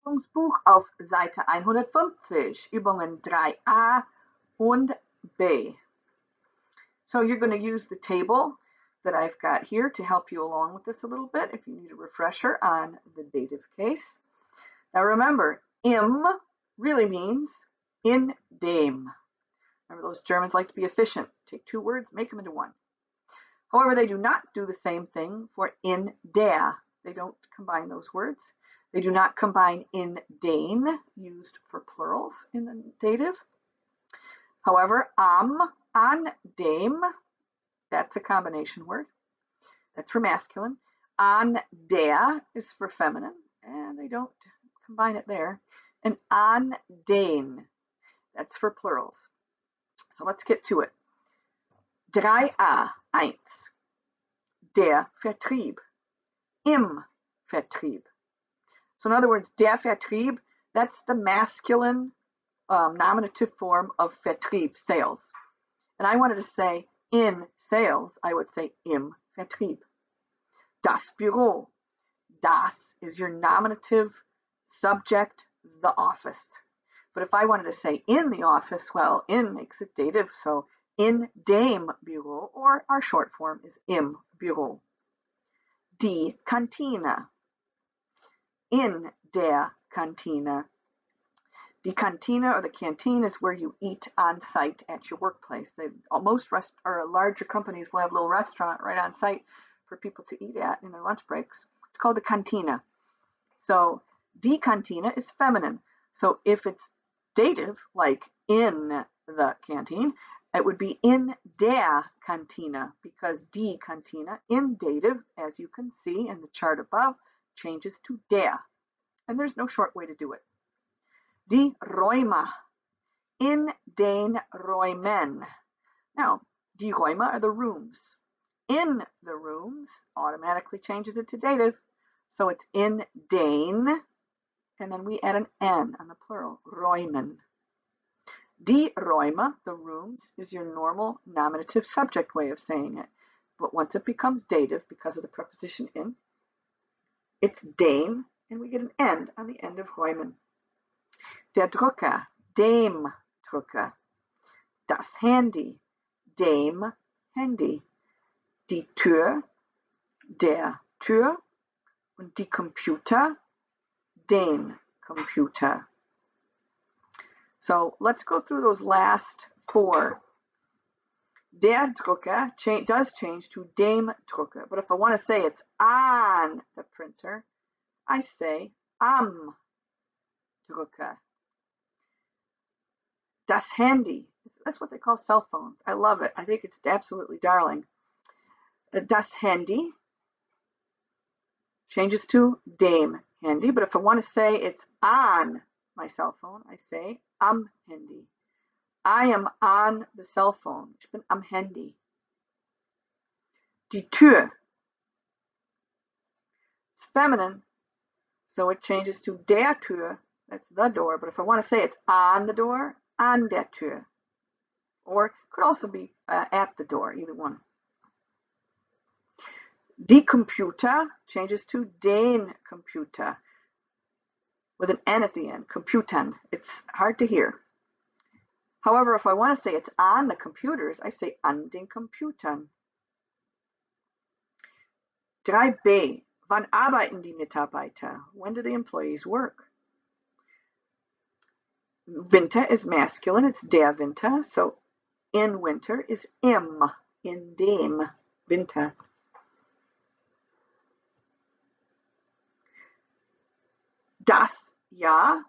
Übungsbuch auf Seite 150, Übungen 3a und b. So you're going to use the table that I've got here to help you along with this a little bit if you need a refresher on the dative case. Now remember, im really means in dem. Remember, those Germans like to be efficient. Take two words, make them into one. However, they do not do the same thing for in der. They don't combine those words. They do not combine in den, used for plurals in the dative. However, am, an dem, that's a combination word. That's for masculine. An der is for feminine, and they don't combine it there. And an den, that's for plurals. So let's get to it. 3a, 1. Der Vertrieb. Im Vertrieb. So in other words, der Vertrieb, that's the masculine nominative form of Vertrieb, sales. And I wanted to say in sales, I would say im Vertrieb. Das Büro. Das is your nominative subject, the office. But if I wanted to say in the office, well, in makes it dative, so in dem Büro, or our short form is im Büro. Die Kantine. In der Kantine. The cantina or the canteen is where you eat on site at your workplace. Most larger companies will have a little restaurant right on site for people to eat at in their lunch breaks. It's called the cantina. So die Kantine is feminine. So if it's dative, like in the canteen, it would be in der Kantine, because die Kantine in dative, as you can see in the chart above, changes to der. And there's no short way to do it. Die Räume. In den Räumen. Now, die Räume are the rooms. In the rooms automatically changes it to dative. So it's in den, and then we add an N on the plural, Räumen. Die Räume, the rooms, is your normal nominative subject way of saying it. But once it becomes dative, because of the preposition in, it's den, and we get an N on the end of Räumen. Der Drucker, dem Drucker. Das Handy, dem Handy. Die Tür, der Tür. Und die Computer, den Computer. So let's go through those last four. Der Drucker does change to dem Drucker. But if I want to say it's on the printer, I say am Drucker. Das Handy, that's what they call cell phones. I love it. I think it's absolutely darling. Das Handy changes to dem Handy. But if I want to say it's on my cell phone, I say am Handy. I am on the cell phone. Ich bin am Handy. Die Tür. It's feminine, so it changes to der Tür. That's the door. But if I want to say it's on the door, an der Tür. Or it could also be at the door, either one. Die Computer changes to den Computer with an N at the end, Computern. It's hard to hear. However, if I want to say it's on the computers, I say an den Computern. 3b. Wann arbeiten die Mitarbeiter? When do the employees work? Winter is masculine, it's der Winter, so in winter is im, in dem Winter. Das Jahr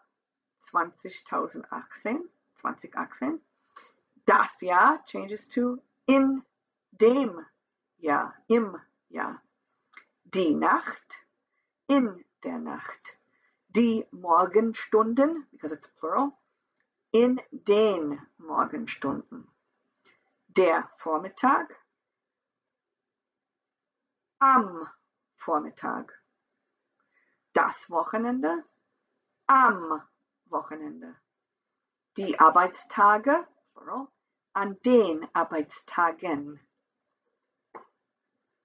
2018, das Jahr changes to in dem Jahr, im Jahr. Die Nacht, in der Nacht. Die Morgenstunden, because it's plural, in den Morgenstunden. Der Vormittag, am Vormittag. Das Wochenende, am Wochenende. Die Arbeitstage, plural, an den Arbeitstagen.